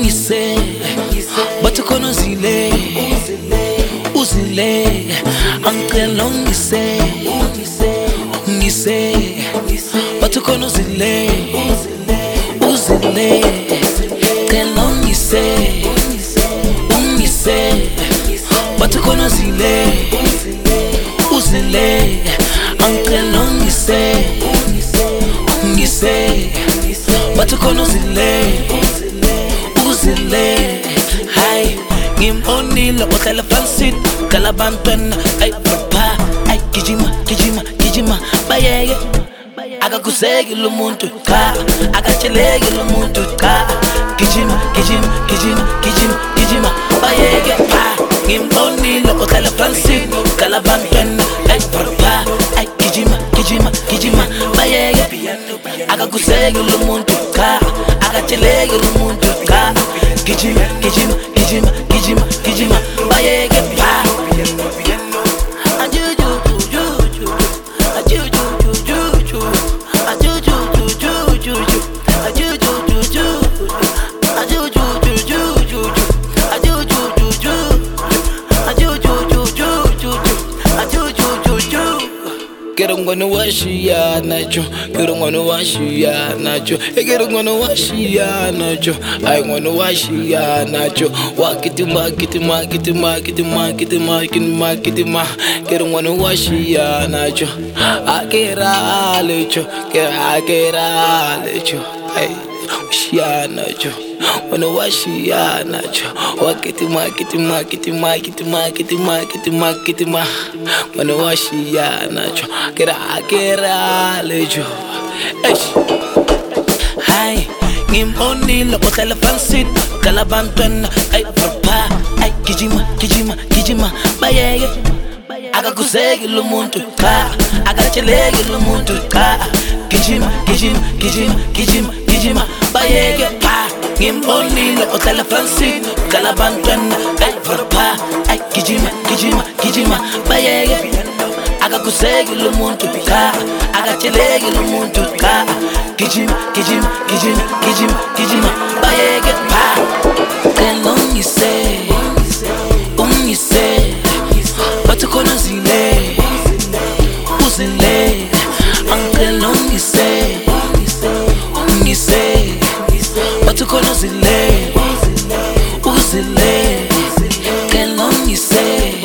ungise bathi khona uzile angicela ungise bathi khona uzile cela ungise bathi khona uzile angicela ungise bathi khona uzile hayi ngimbonile ohlala phansi kala bantwana ay papa ay gijima bayeke akakhuzeki lo muntu cha akatsheleki lo muntu cha gijima bayeke ngimbonile ohlala phansi kala bantwana ay papa ay gijima bayeke akakhuzeki lo muntu cha akatsheleki lo muntu cha gijima bayeke Get on gonna wash ya nacho, get on gonna wash ya nacho, get on gonna wash ya nacho, I wanna wash ya nacho, walk it to market, get on gonna wash ya nacho, I get lecho, hey, ya nacho. Wanna wash ya nacho, walk it to market, wanna wash ya nacho, get lecho. Hi, ngimbonile ohlala phansi kala bantwana ay papa ay gijima bayeke akakhuzeki lo muntu cha akatsheleki lo muntu cha gijima bayeke ngimbonile ohlala phansi kala bantwana ay papa ay gijima bayeke akakhuzeki lo muntu cha akatsheleki lo muntu cha gijima bayeke cela ungise bathi khona uzile angicela ungise bathi khona uzile cela ungise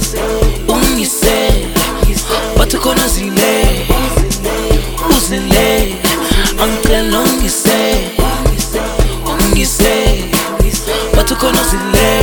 bathi khona uzile angicela ungise bathi khona uzile